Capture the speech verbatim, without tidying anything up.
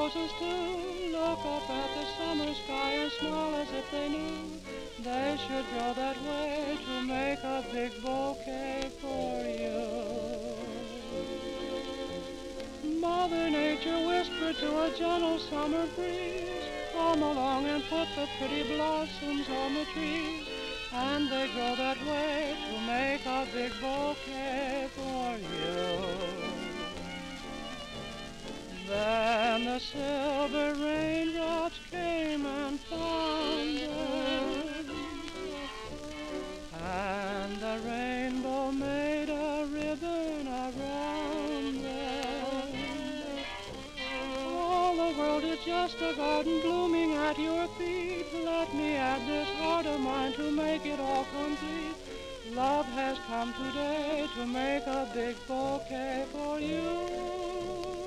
roses too look up at the summer sky and smile as if they knew they should grow that way to make a big bouquet for you. Mother Nature whispered to a gentle summer breeze, come along and put the pretty blossoms on the trees, and they grow that way to make a big bouquet for you. Then the silver raindrops came and found them, and the rainbow made a ribbon around them. All the world is just a garden blooming at your feet. Let me add this heart of mine to make it all complete. Love has come today to make a big bouquet for you.